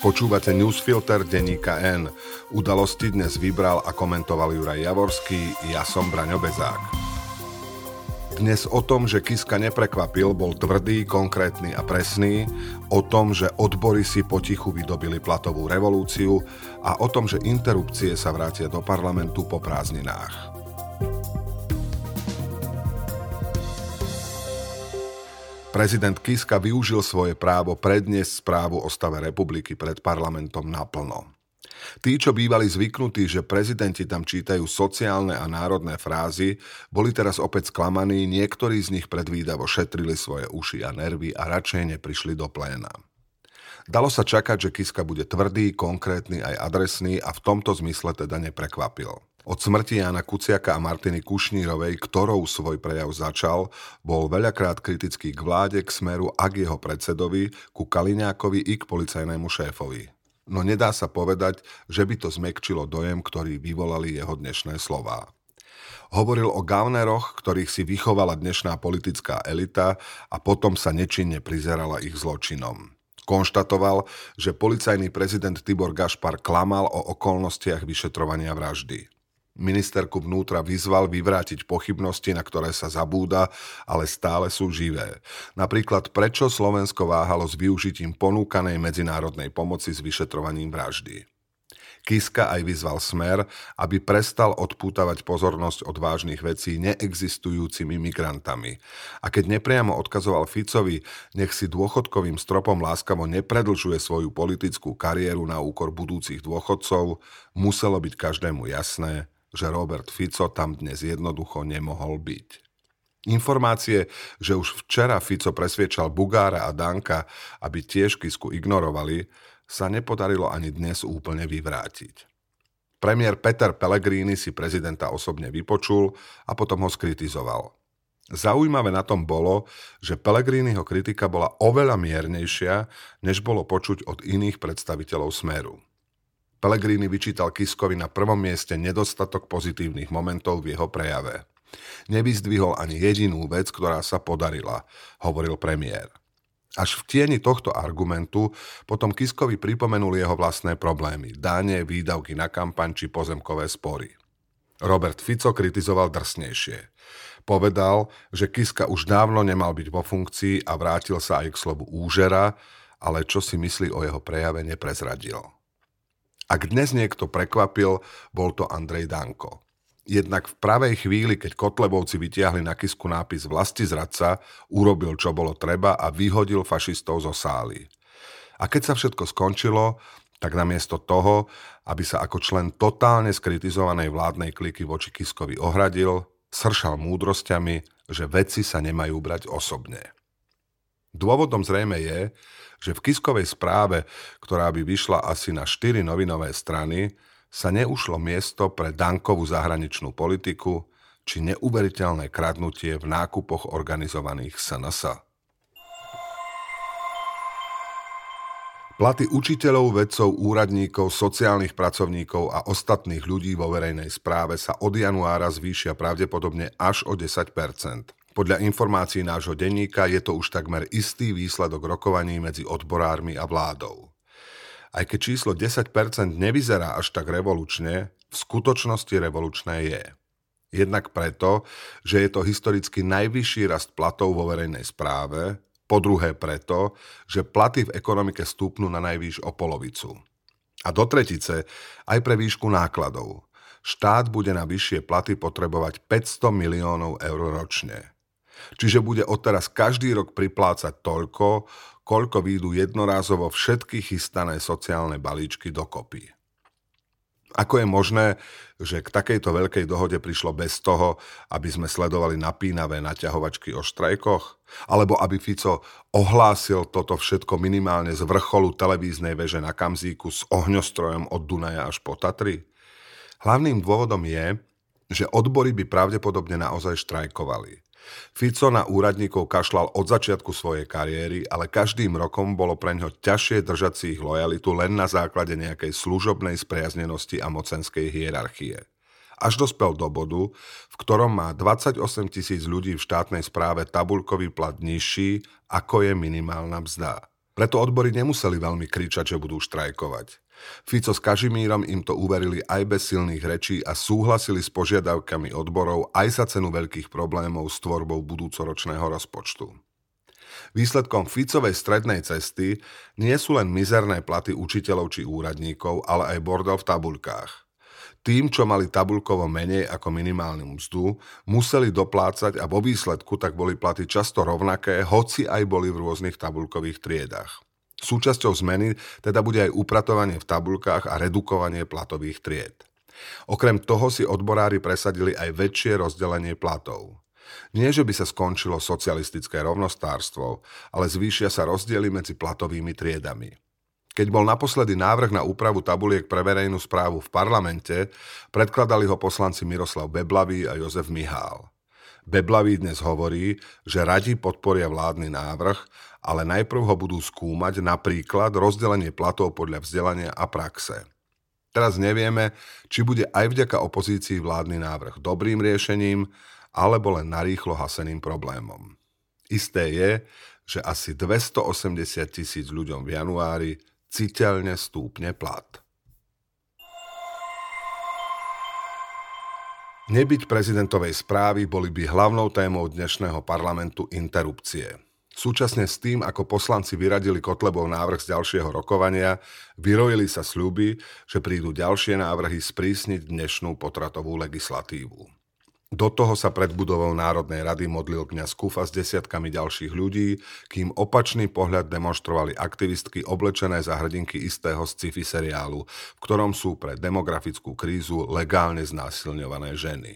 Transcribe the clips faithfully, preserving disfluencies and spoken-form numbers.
Počúvate newsfilter denníka N. Udalosti dnes vybral a komentoval Juraj Javorský, ja som Braňo Bezák. Dnes o tom, že Kiska neprekvapil, bol tvrdý, konkrétny a presný, o tom, že odbory si potichu vydobili platovú revolúciu a o tom, že interrupcie sa vrátia do parlamentu po prázdninách. Prezident Kiska využil svoje právo predniesť správu o stave republiky pred parlamentom naplno. Tí, čo bývali zvyknutí, že prezidenti tam čítajú sociálne a národné frázy, boli teraz opäť sklamaní, niektorí z nich predvídavo šetrili svoje uši a nervy a radšej neprišli do pléna. Dalo sa čakať, že Kiska bude tvrdý, konkrétny aj adresný a v tomto zmysle teda neprekvapil. Od smrti Jána Kuciaka a Martiny Kušnírovej, ktorou svoj prejav začal, bol veľakrát kritický k vláde, k Smeru a k jeho predsedovi, ku Kaliňákovi i k policajnému šéfovi. No nedá sa povedať, že by to zmäkčilo dojem, ktorý vyvolali jeho dnešné slová. Hovoril o gauneroch, ktorých si vychovala dnešná politická elita a potom sa nečinne prizerala ich zločinom. Konštatoval, že policajný prezident Tibor Gašpar klamal o okolnostiach vyšetrovania vraždy. Ministerku vnútra vyzval vyvrátiť pochybnosti, na ktoré sa zabúda, ale stále sú živé. Napríklad, prečo Slovensko váhalo s využitím ponúkanej medzinárodnej pomoci s vyšetrovaním vraždy. Kiska aj vyzval Smer, aby prestal odpútavať pozornosť od vážnych vecí neexistujúcimi migrantami. A keď nepriamo odkazoval Ficovi, nech si dôchodkovým stropom láskavo nepredlžuje svoju politickú kariéru na úkor budúcich dôchodcov, muselo byť každému jasné, že Robert Fico tam dnes jednoducho nemohol byť. Informácie, že už včera Fico presviečal Bugára a Danka, aby tiež Kisku ignorovali, sa nepodarilo ani dnes úplne vyvrátiť. Premiér Peter Pellegrini si prezidenta osobne vypočul a potom ho skritizoval. Zaujímavé na tom bolo, že Pellegriniho kritika bola oveľa miernejšia, než bolo počuť od iných predstaviteľov Smeru. Pellegrini vyčítal Kiskovi na prvom mieste nedostatok pozitívnych momentov v jeho prejave. Nevyzdvihol ani jedinú vec, ktorá sa podarila, hovoril premiér. Až v tieni tohto argumentu potom Kiskovi pripomenul jeho vlastné problémy, dáne, výdavky na kampaň či pozemkové spory. Robert Fico kritizoval drsnejšie. Povedal, že Kiska už dávno nemal byť vo funkcii a vrátil sa aj k slovu úžera, ale čo si myslí o jeho prejave neprezradil. Ak dnes niekto prekvapil, bol to Andrej Danko. Jednak v pravej chvíli, keď Kotlebovci vytiahli na Kisku nápis Vlastizradca, urobil, čo bolo treba a vyhodil fašistov zo sály. A keď sa všetko skončilo, tak namiesto toho, aby sa ako člen totálne skritizovanej vládnej kliky voči Kiskovi ohradil, sršal múdrosťami, že veci sa nemajú brať osobne. Dôvodom zrejme je, že v Kiskovej správe, ktorá by vyšla asi na štyri novinové strany, sa neušlo miesto pre Dankovú zahraničnú politiku či neuveriteľné kradnutie v nákupoch organizovaných es en es. Platy učiteľov, vedcov, úradníkov, sociálnych pracovníkov a ostatných ľudí vo verejnej správe sa od januára zvýšia pravdepodobne až o desať percent. Podľa informácií nášho denníka je to už takmer istý výsledok rokovaní medzi odborármi a vládou. Aj keď číslo desať percent nevyzerá až tak revolučne, v skutočnosti revolučné je. Jednak preto, že je to historicky najvyšší rast platov vo verejnej správe, po druhé preto, že platy v ekonomike stúpnú na najvýš o polovicu. A do tretice aj pre výšku nákladov. Štát bude na vyššie platy potrebovať päťsto miliónov eur ročne. Čiže bude odteraz každý rok priplácať toľko, koľko výjdu jednorázovo všetky chystané sociálne balíčky dokopy. Ako je možné, že k takejto veľkej dohode prišlo bez toho, aby sme sledovali napínavé naťahovačky o štrajkoch? Alebo aby Fico ohlásil toto všetko minimálne z vrcholu televíznej veže na Kamzíku s ohňostrojom od Dunaja až po Tatry? Hlavným dôvodom je, že odbory by pravdepodobne naozaj štrajkovali. Fico na úradníkov kašľal od začiatku svojej kariéry, ale každým rokom bolo preňho ťažšie držať si ich lojalitu len na základe nejakej služobnej spriaznenosti a mocenskej hierarchie. Až dospel do bodu, v ktorom má dvadsaťosem tisíc ľudí v štátnej správe tabuľkový plat nižší, ako je minimálna mzda. Preto odbory nemuseli veľmi kričať, že budú štrajkovať. Fico s Kažimírom im to uverili aj bez silných rečí a súhlasili s požiadavkami odborov aj za cenu veľkých problémov s tvorbou budúcoročného rozpočtu. Výsledkom Ficovej strednej cesty nie sú len mizerné platy učiteľov či úradníkov, ale aj bordel v tabuľkách. Tým, čo mali tabuľkovo menej ako minimálnu mzdu, museli doplácať a vo výsledku tak boli platy často rovnaké, hoci aj boli v rôznych tabuľkových triedách. Súčasťou zmeny teda bude aj upratovanie v tabuľkách a redukovanie platových tried. Okrem toho si odborári presadili aj väčšie rozdelenie platov. Nie, že by sa skončilo socialistické rovnostárstvo, ale zvýšia sa rozdiely medzi platovými triedami. Keď bol naposledy návrh na úpravu tabuliek pre verejnú správu v parlamente, predkladali ho poslanci Miroslav Beblavý a Jozef Mihál. Beblavý dnes hovorí, že radi podporia vládny návrh, ale najprv ho budú skúmať, napríklad rozdelenie platov podľa vzdelania a praxe. Teraz nevieme, či bude aj vďaka opozícii vládny návrh dobrým riešením, alebo len narýchlo haseným problémom. Isté je, že asi dvestoosemdesiat tisíc ľuďom v januári citeľne stúpne plat. Nebyť prezidentovej správy, boli by hlavnou témou dnešného parlamentu interrupcie. Súčasne s tým, ako poslanci vyradili Kotlebov návrh z ďalšieho rokovania, vyrojili sa sľuby, že prídu ďalšie návrhy sprísniť dnešnú potratovú legislatívu. Do toho sa pred budovou Národnej rady modlil kňaz Kufa s desiatkami ďalších ľudí, kým opačný pohľad demonštrovali aktivistky oblečené za hrdinky istého sci-fi seriálu, v ktorom sú pre demografickú krízu legálne znásilňované ženy.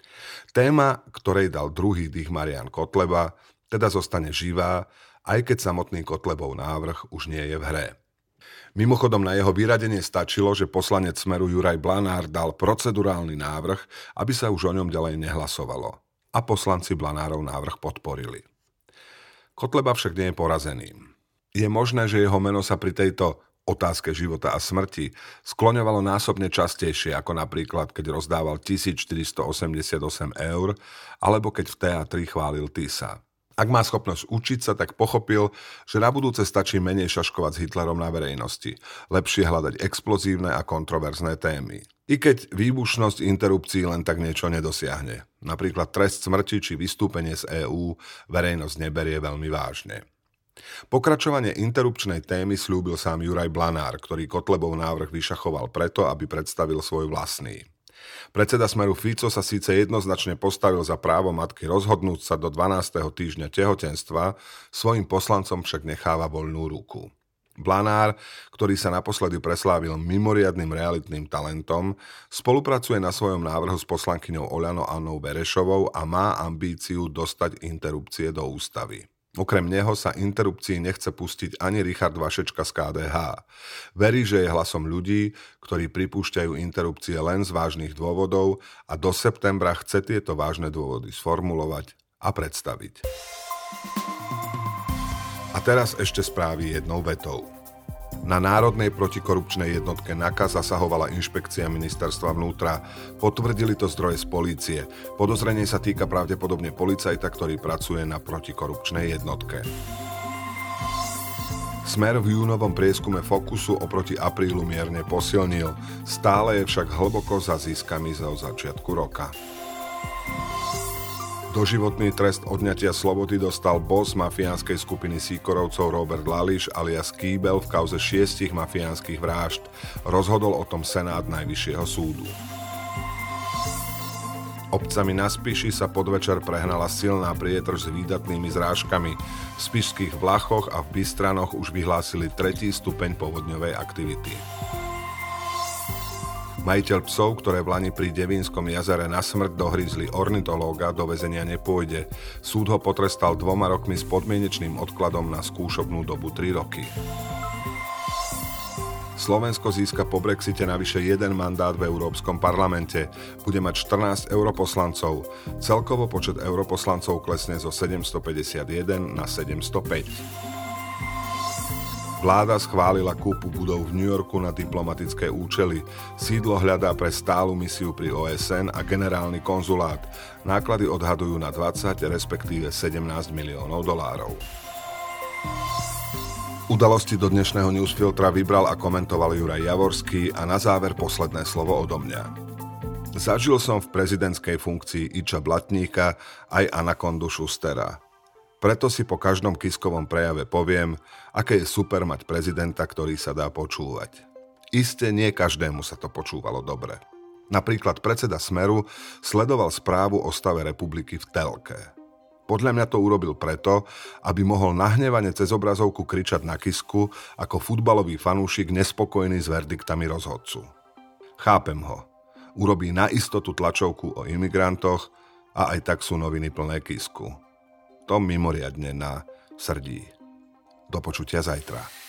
Téma, ktorej dal druhý dých Marián Kotleba, teda zostane živá, aj keď samotný Kotlebov návrh už nie je v hre. Mimochodom, na jeho vyradenie stačilo, že poslanec Smeru Juraj Blanár dal procedurálny návrh, aby sa už o ňom ďalej nehlasovalo. A poslanci Blanárov návrh podporili. Kotleba však nie je porazený. Je možné, že jeho meno sa pri tejto otázke života a smrti skloňovalo násobne častejšie, ako napríklad, keď rozdával tisícštyristoosemdesiatosem eur, alebo keď v teatri chválil Tisa. Ak má schopnosť učiť sa, tak pochopil, že na budúce stačí menej šaškovať s Hitlerom na verejnosti. Lepšie hľadať explozívne a kontroverzné témy. I keď výbušnosť interrupcií len tak niečo nedosiahne. Napríklad trest smrti či vystúpenie z EÚ verejnosť neberie veľmi vážne. Pokračovanie interrupčnej témy sľúbil sám Juraj Blanár, ktorý Kotlebov návrh vyšachoval preto, aby predstavil svoj vlastný. Predseda Smeru Fico sa síce jednoznačne postavil za právo matky rozhodnúť sa do dvanásteho týždňa tehotenstva, svojim poslancom však necháva voľnú ruku. Blanár, ktorý sa naposledy preslávil mimoriadnym realitným talentom, spolupracuje na svojom návrhu s poslankyňou Oľano Annou Berešovou a má ambíciu dostať interrupcie do ústavy. Okrem neho sa interrupcií nechce pustiť ani Richard Vašečka z ká dé há. Verí, že je hlasom ľudí, ktorí pripúšťajú interrupcie len z vážnych dôvodov a do septembra chce tieto vážne dôvody sformulovať a predstaviť. A teraz ešte správy jednou vetou. Na Národnej protikorupčnej jednotke NAKA zasahovala inšpekcia ministerstva vnútra. Potvrdili to zdroje z polície. Podozrenie sa týka pravdepodobne policajta, ktorý pracuje na protikorupčnej jednotke. Smer v júnovom prieskume Fokusu oproti aprílu mierne posilnil. Stále je však hlboko za ziskami zo začiatku roka. Doživotný trest odňatia slobody dostal boss mafiánskej skupiny Sýkorovcov Robert Lališ alias Kýbel v kauze šiestich mafiánskych vražd. Rozhodol o tom Senát Najvyššieho súdu. Obcami na Spiši sa podvečer prehnala silná prietrž s výdatnými zrážkami. V spišských Vlachoch a v Bystranoch už vyhlásili tretí stupeň povodňovej aktivity. Majiteľ psov, ktoré v lani pri Devínskom jazere na smrť dohrízli ornitológa, do väzenia nepôjde. Súd ho potrestal dvoma rokmi s podmienečným odkladom na skúšobnú dobu tri roky. Slovensko získa po Brexite navyše jeden mandát v Európskom parlamente. Bude mať štrnásť europoslancov. Celkovo počet europoslancov klesne zo sedemstopäťdesiatjeden na sedemstopäť. Vláda schválila kúpu budov v New Yorku na diplomatické účely. Sídlo hľadá pre stálu misiu pri ó es en a generálny konzulát. Náklady odhadujú na dvadsať, respektíve sedemnásť miliónov dolárov. Udalosti do dnešného newsfiltra vybral a komentoval Juraj Javorský a na záver posledné slovo odo mňa. Zažil som v prezidentskej funkcii Iča Blatníka aj Anakondu Schustera. Preto si po každom Kiskovom prejave poviem, aké je super mať prezidenta, ktorý sa dá počúvať. Isté nie každému sa to počúvalo dobre. Napríklad predseda Smeru sledoval správu o stave republiky v telke. Podľa mňa to urobil preto, aby mohol nahnevane cez obrazovku kričať na Kisku ako futbalový fanúšik nespokojný s verdiktami rozhodcu. Chápem ho. Urobí na istotu tlačovku o imigrantoch a aj tak sú noviny plné Kisku. To mimoriadne na srdí. Do počutia zajtra.